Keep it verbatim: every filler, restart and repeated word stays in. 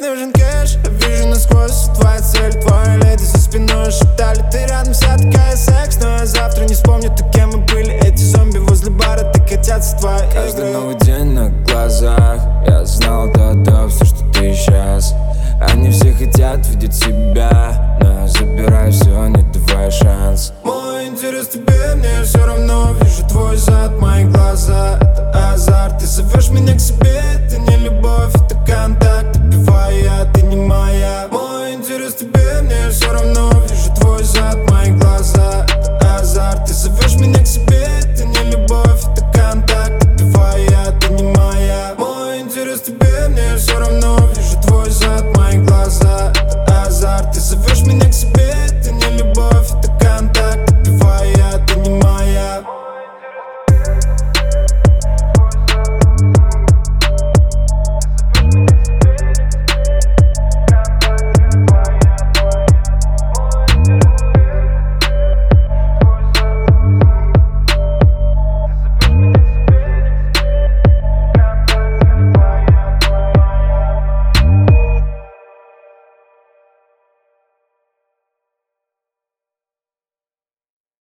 нужен кэш. Я вижу насквозь, твоя цель, твоя леди за спиной шептали. Ты рядом, вся такая секс, но я завтра не вспомню, то кем мы были. Эти зомби возле бара, так хотятся твои игры. Каждый новый день на глазах, я знал тогда все, что ты сейчас. Они все хотят видеть себя, но я забираю все, не давай шанс. Мой интерес тебе, мне все равно. Вижу твой зад, мои глаза, это азарт. Ты зовешь меня к себе, это не любовь, это контакт. Убиваю я, ты не моя. Мой интерес тебе, мне все равно.